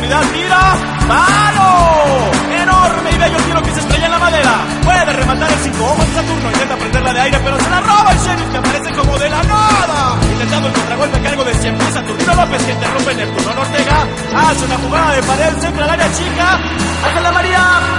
profundidad, tira, ¡palo! Enorme y bello tiro que se estrella en la madera. Puede rematar el 5 ojos de Saturno, intenta prenderla de aire, pero se la roba el sheriff, que aparece como de la nada. Intentando el contragolpe a cargo de 100 pies, Saturnino López, que interrumpe Neptuno Ortega. Hace una jugada de pared, centra al área chica. Ángela María